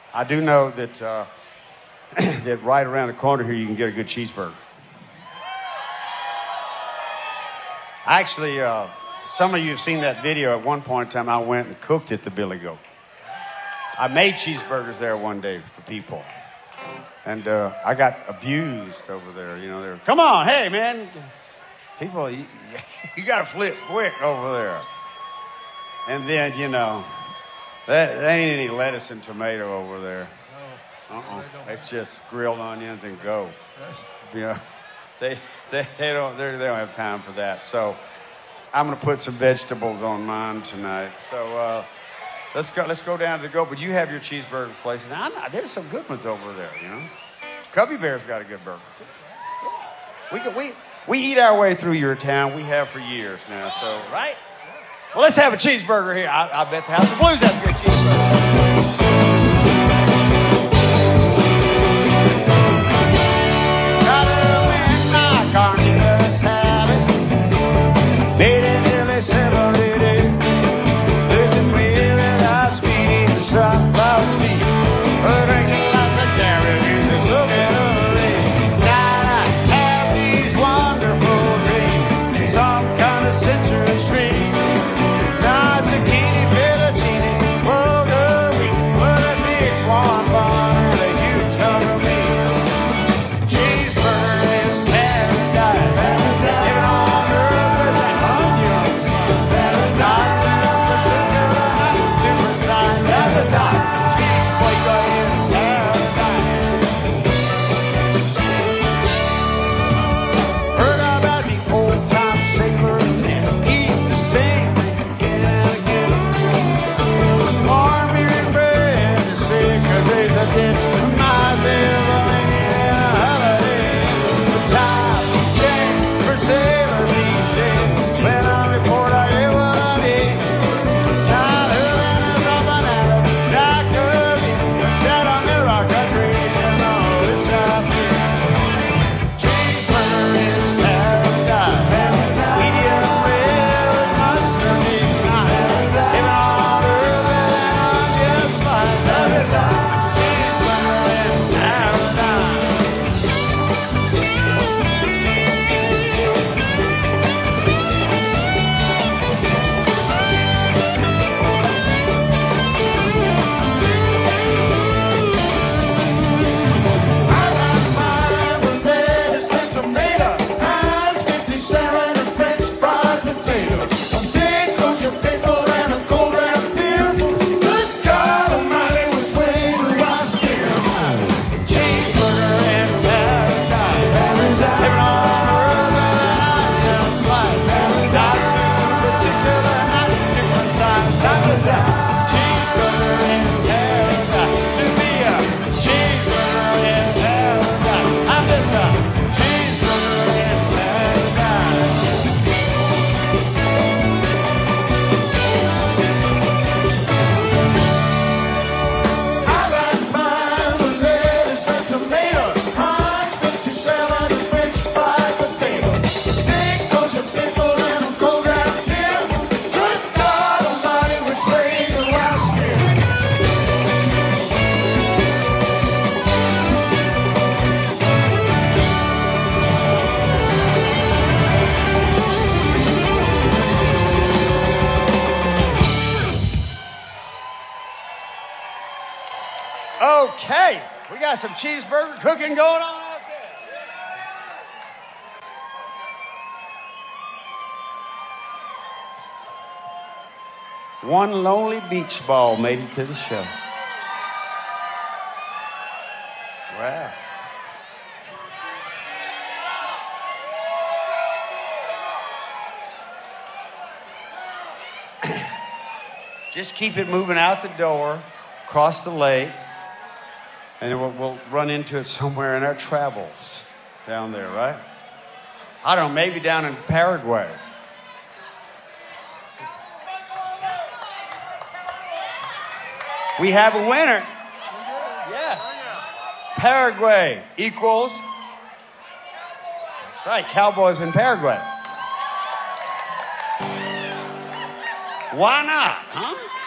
I do know that that right around the corner here you can get a good cheeseburger. Actually, some of you have seen that video. At one point in time, I went and cooked at the Billy Goat. I made cheeseburgers there one day for people. And I got abused over there. You know, they were, come on, hey, man. People, you got to flip quick over there. And then, you know, there ain't any lettuce and tomato over there. It's just grilled onions and go. You know, they don't have time for that. So I'm gonna put some vegetables on mine tonight. So let's go down to the Goat. But you have your cheeseburger place. Now there's some good ones over there. You know, Cubby Bear's got a good burger too. We eat our way through your town. We have for years now. So right. Well, let's have a cheeseburger here. I bet the House of Blues has a good cheeseburger. Carnival salad, made in nearly 70 days. Listen me without sweet eating sunflower seeds, drinking lots of carrot juice, so get away. Now I have these wonderful dreams, some kind of sensory stream. Now zucchini, fettuccine, bulgur wheat, what a big one bun and a huge hunk of meat. Cheeseburger is paradise. Get on earth with that onions. Not too precise. Cheeseburger is paradise. Heard about the old time sailor and eat the same thing again and again. More beer and bread and sick of days I did. Reminds me of a many a holiday. The time change for sailors each day. When I report I get what I need. Not hurling us up an alley, not curvy, but dead on the rock recreation. Oh, it's out there. Cheeseburger is paradise. Medium rare with mustard meat. Even on earth and onion slice. Cheeseburger is paradise. I like mine with lettuce and tomato, Heinz 57 and French fried potato, a big kosher pickle and a cold draft beer. Good God Almighty, which way do I steer? Cheeseburger and paradise. Living on earth and onion slice. Not too particular, not different size. Cheeseburger and paradise. To be a cheeseburger and paradise. I'm just a cheeseburger and paradise. I like mine with lettuce and tomato, Heinz 57 and French fried potato, big kosher pickle and a cold draft beer. Good God Almighty, which way do I steer? Okay, we got some cheeseburger cooking going on out there. One lonely beach ball made it to the show. Wow. Just keep it moving out the door, across the lake, and then we'll run into it somewhere in our travels down there, right? I don't know, maybe down in Paraguay. We have a winner. Yes. Paraguay equals. That's right, Cowboys in Paraguay. Why not, huh?